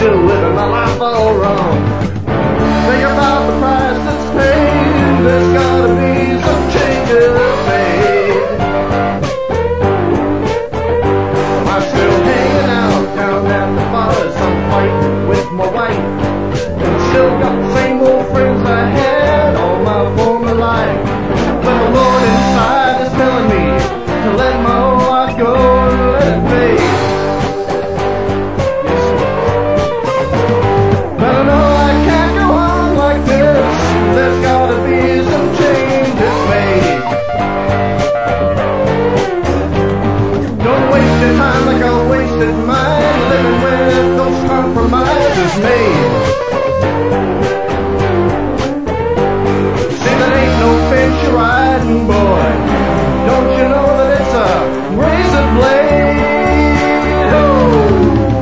still living my life all wrong. Think about the price that's paid. There's gotta be some changes made. Am I still hanging out down at the bars? I'm fighting with my wife. And still got the same old friends I had all my former life. But the Lord inside is telling me to let my old life go and let it fade. But I know I can't go on like this. There's gotta be some changes made. Don't waste your time like I wasted mine, living with those compromises made. See, that ain't no fence you're riding, boy. Don't you know that it's a razor blade? Oh.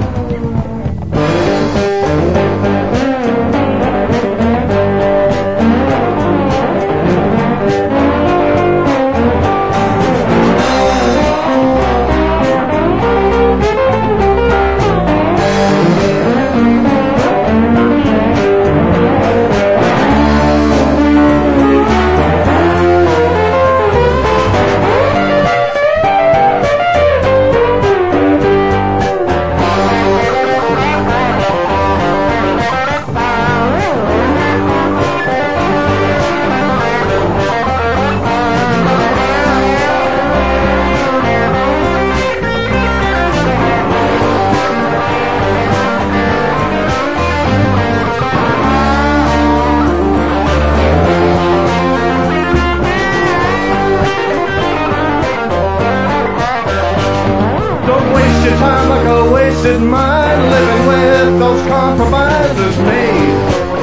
Your time like I wasted mine, living with those compromises made.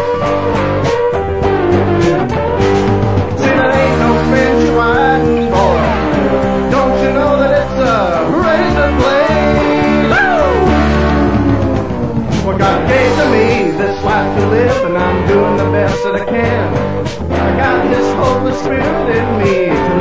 See, that ain't no fence you're riding, boy. Don't you know that it's a razor blade? Oh! What God gave to me, this life to live, and I'm doing the best that I can. I got this Holy Spirit in me.